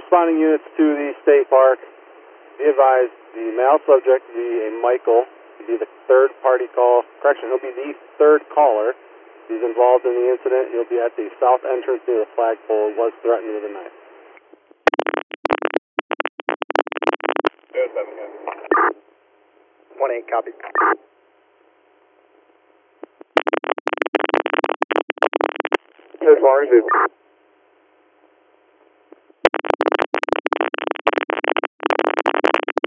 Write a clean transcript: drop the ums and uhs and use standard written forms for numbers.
responding units to the state park. Be advised, the male subject, be a Michael, he'll be the third party call. Correction, he'll be the third caller. He's involved in the incident. He'll be at the south entrance near the flagpole. Was threatened with a knife. 1-8, copy. As far as it.